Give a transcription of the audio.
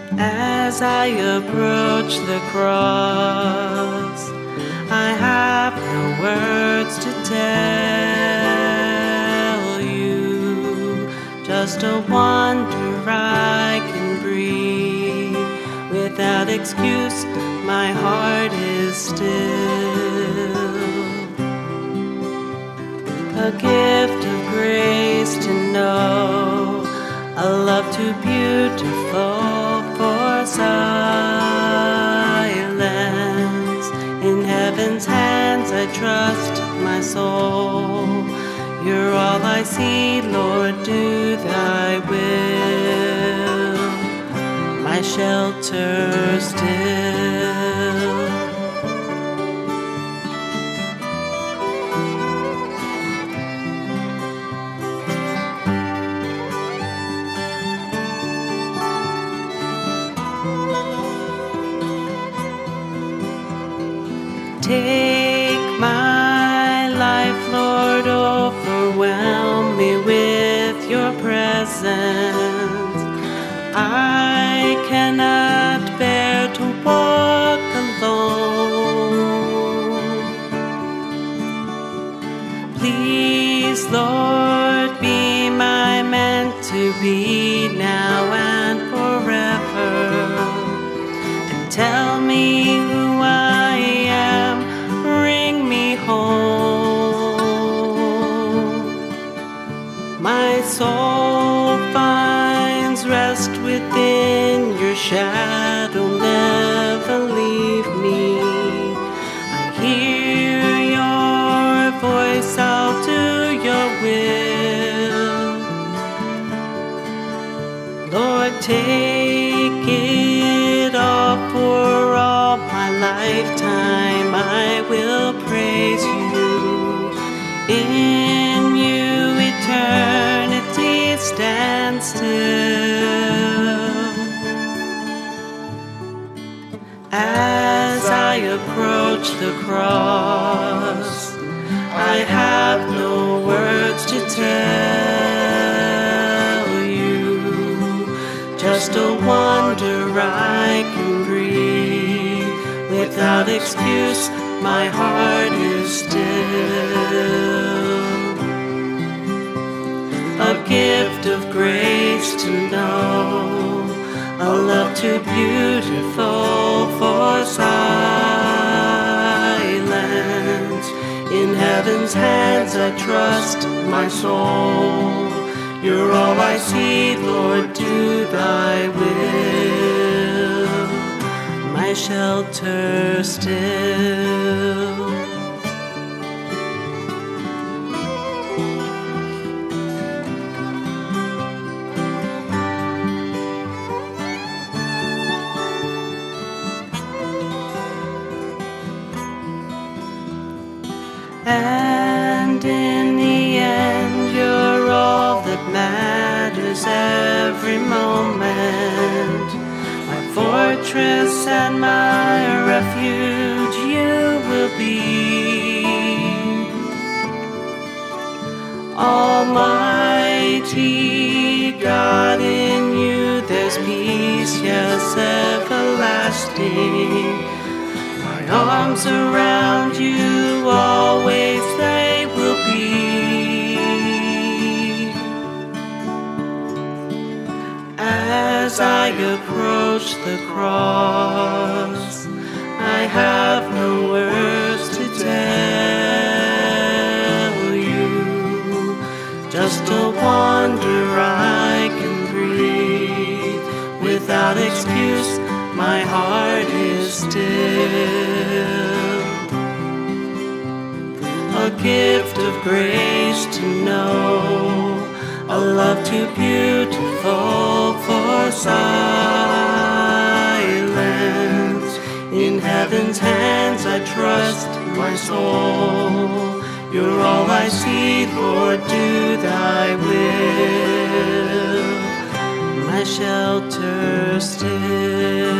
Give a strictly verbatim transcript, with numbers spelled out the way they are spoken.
As I approach the cross, I have no words to tell you, just a wonder I can breathe. Without excuse, my heart is still a gift of grace to know, a love too beautiful for silence. In heaven's hands I trust my soul. You're all I see, Lord, do thy will, my shelter still. Take my life, Lord, overwhelm me with your presence. I cannot bear to walk alone. Please, Lord, be my meant to be now and forever, and tell me who I am. Bring me home. My soul finds rest within your shadow, never leave me. I hear your voice, I'll do your will. Lord, take it all for all my lifetime. I will praise you. In you eternity stands still. As I approach the cross, I have no words to tell you, just a wonder I can breathe. Without excuse, my heart is still a gift of grace to know, a love too beautiful for silence. In heaven's hands I trust my soul. You're all I see, Lord, do thy will, my shelter still. And in the end, you're all that matters every moment. My fortress and my refuge you will be. Almighty God, in you there's peace, yes, everlasting. My arms around you always they will be. As I approach the cross, I have no words to tell you, just a wonder I can breathe. Without excuse, my heart is still a gift of grace to know, a love too beautiful for silence. In heaven's hands I trust my soul. You're all I see, Lord, do thy will, my shelter still.